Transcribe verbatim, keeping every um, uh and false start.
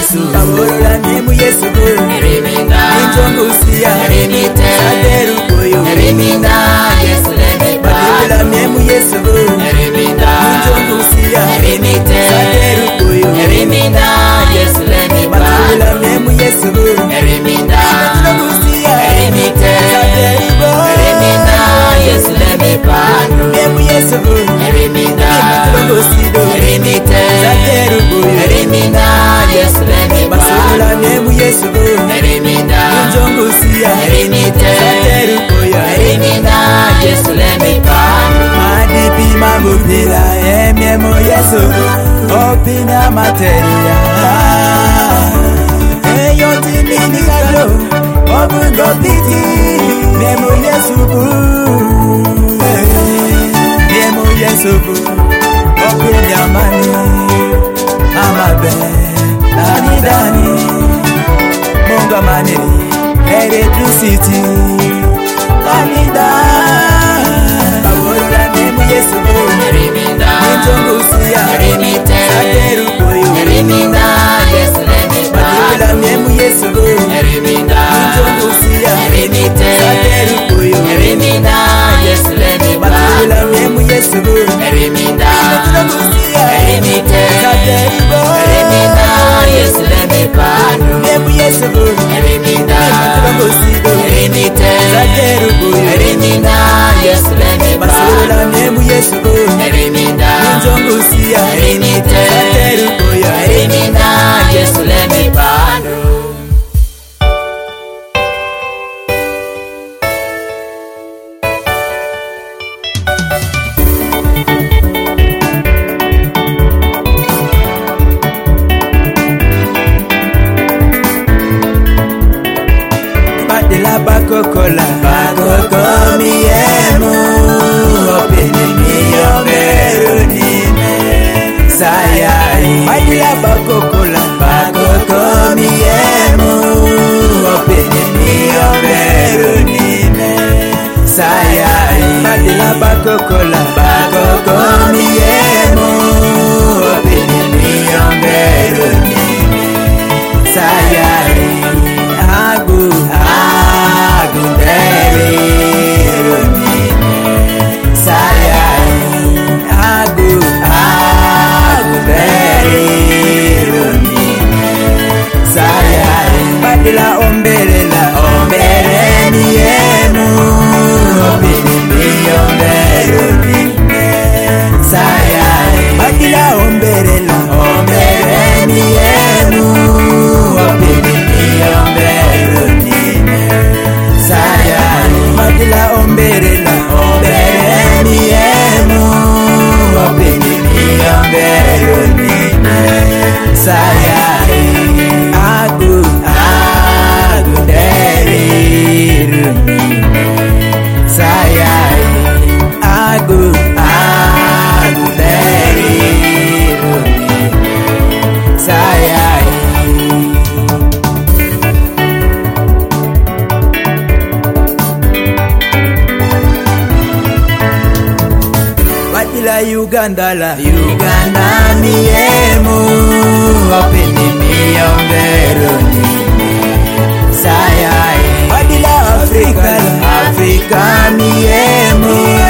Yesu Aborora nemu Yesu Erimina Injongusia Erimite Saderu boyo Erimina Yesu lemipa Aborora nemu Yesu Erimina Injongusia Erimite Saderu boyo Erimina Yesu lemipa Aborora nemu Yesu Erimina Injongusia Erimite Saderu boyo Erimina Yesu lemipa Nemu Yesu Erimina Injongusia Erimite Saderu boyo Erimina Yesu lemipa Aborora nemu Yesu Erimina Injongusia Erimite Saderu boyo Erimina Yesu lemipa Madipi mabudila Emiemo Yesu Opina materia Eyo timini kado Obugo piti Nemo Yesu Nemo Yesu Opina mani Amabe Dani dani Munga mani Ere du city Dani dani Aborora nemo Yesu Erimina Injongusia Erimite Saderu boyo Erimina Yesu lemipa Aborora nemu Yesu Erimina Injongusia Erimite Saderu boyo Erimina Yesu lemipa Aborora nemu Yesu Erimina Injongusia Erimite Saderu boyo Erimina Yesu lemipa Nemu Yesu Erimina Injongusia Erimite Saderu boyo Erimina Yesu lemipa Aborora nemu Yesu Erimina Injongusia Erimite Saderu boyo Erimina Yesu lemipa Badela bakokola bakoko miemo openi miomberu nime sayai Badela bakokola bakoko miemo openi miomberu nime sayai Badela bakokola bakoko miemo openi miomberu nime sayai Agu, agu dari runime sayai Agu, agu dari runime sayai Badila ombelela, ombele miemu Opini mi ombele runime sayai Badila ombelela, ombele miemu Opini mi ombele sayai Badila omberela ombere miemu Opini mi ombere nime sayai Agu, agu deri runime sayai Agu, agu deri runime sayai Badila Uganda la Uganda miemu Opini miomberu nime sayai Badila Afrika la Afrika miemu